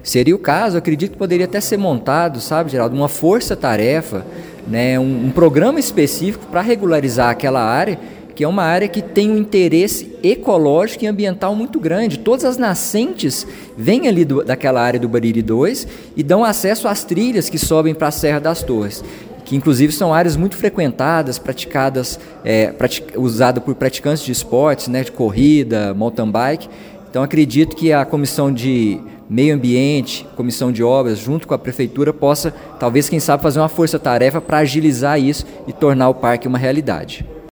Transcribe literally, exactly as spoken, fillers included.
Seria o caso, eu acredito que poderia até ser montado, sabe, Geraldo, uma força-tarefa, né, um, um programa específico para regularizar aquela área, que é uma área que tem um interesse ecológico e ambiental muito grande. Todas as nascentes vêm ali do, daquela área do Bariri dois e dão acesso às trilhas que sobem para a Serra das Torres, que inclusive são áreas muito frequentadas, praticadas, é, pratic, usadas por praticantes de esportes, né, de corrida, mountain bike. Então acredito que a Comissão de Meio Ambiente, Comissão de Obras, junto com a Prefeitura, possa, talvez, quem sabe, fazer uma força-tarefa para agilizar isso e tornar o parque uma realidade.